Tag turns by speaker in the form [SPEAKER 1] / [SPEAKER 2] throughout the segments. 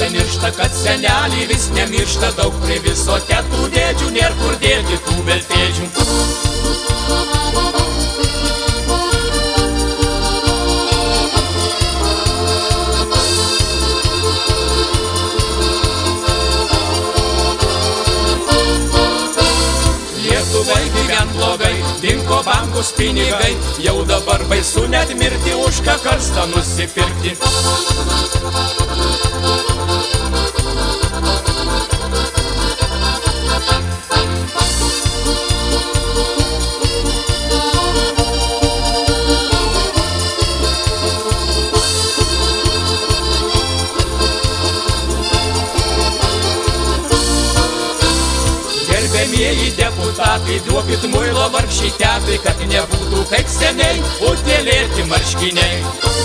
[SPEAKER 1] niršta, kad senelį vis nemiršta, daug prie viso tetų dėdžių, nėr kur dėti tų veltėdžių. Lietuvai gyvent blogai, dingo bankus pinigai, jau dabar baisu net mirti, už ką karstą nusipirkti. Gerbėmieji deputatai, duokit muilo vargšiai tetai, kad nebūtų kaip seniai utėlėti marškiniai.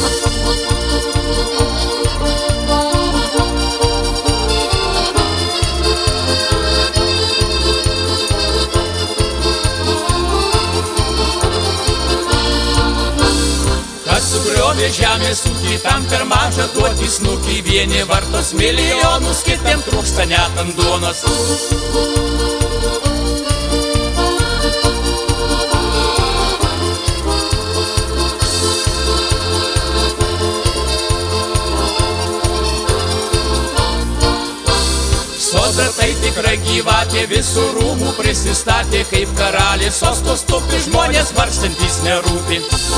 [SPEAKER 1] Kas sugriovė žemės ūkį, tam per mažą duoti snukį, vieni vartos milijonus, kitiem trūksta net ant duonos. Sodra tai tikra gyvatė, visų rūmų prisistatė, kaip karaliai, sostos tupi žmonės vargstantys nerūpi.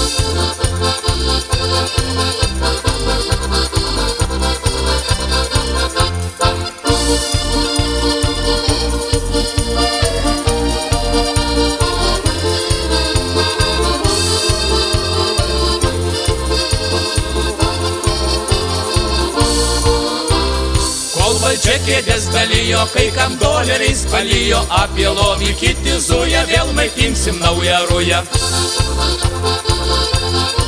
[SPEAKER 1] Valdžia kėdės dalijo, kai kam doleriais palijo, apie lovį kiti zuja, vėl maitinsim naują rują.